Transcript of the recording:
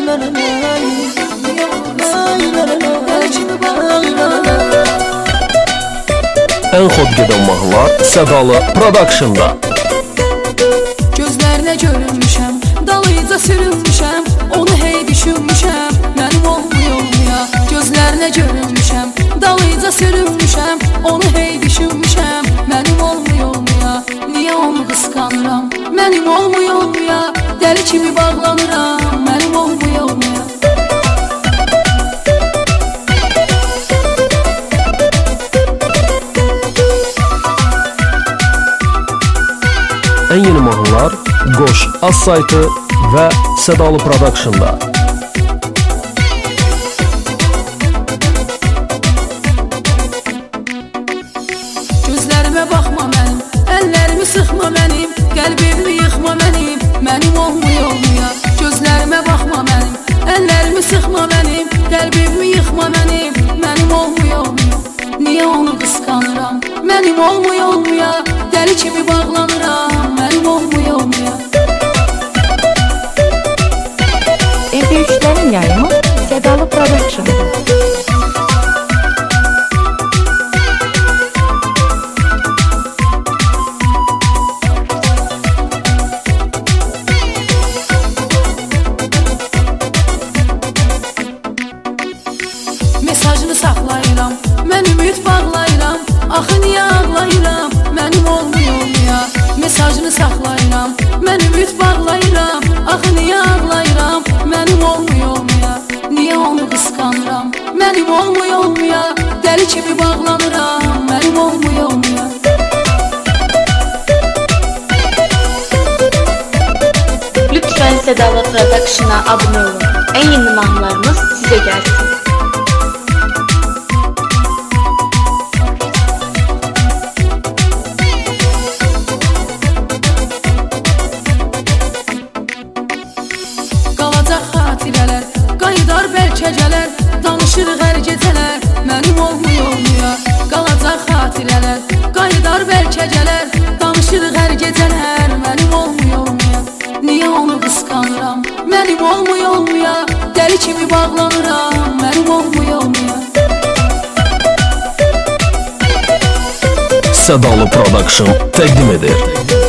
Ən xod gedən mahnılar Sədalı Production'da. Gözlərinə görünmüşəm, dalıca sürünmüşəm, onu hey düşünmüşəm, mənim olmuyor. Gözlərinə görünmüşəm, dalıca sürünmüşəm, onu hey düşünmüşəm, mənim olmuyor. Niyə onu qısqanıram, mənim olmuyor. Dəli kimi bağlanıram, mənim olmuyor. Ən yeni mahnılar Qoş Az saytı və Sədalı Production'da. Gözlərimə baxma mənim, əllərimi sıxma mənim, qəlbimi yıxma mənim olmuyor. Gözlərimə baxma mənim, əllərimi sıxma mənim, qəlbimi yıxma mənim olmuyor. Niyə onu qısqanıram, mənim olmuyor. Dəli kimi bağlanıram, mənim olmuyor. MP3'lerin yayımı Sədalı Production'da. Mesajını saxlayıram, mən ümid bağlayıram, axı niyə ağlayıram, mənim olmuyor. Mesajını saxlayıram, mən ümid bağlayıram, axı niyə ağlayıram, mənim olmuyor. Niyə onu qısqanıram, mənim olmuyor. Dəli kimi bağlanıram, mənim olmuyor. Lütfen Sədalı Production'a abone olun. En yeni mahnılarımız size gelsin. Qalacaq xatirələr, qaydar bəlkəcələr, danışırıq hər gecələr, mənim olmuyor. Qalacaq xatirələr, qaydar bəlkəcələr, danışırıq hər gecələr, mənim olmuyor. Niyə onu qısqanıram, mənim olmuyor. Dəli kimi bağlanıram, mənim olmuyor. Sədalı Production təqdim edir.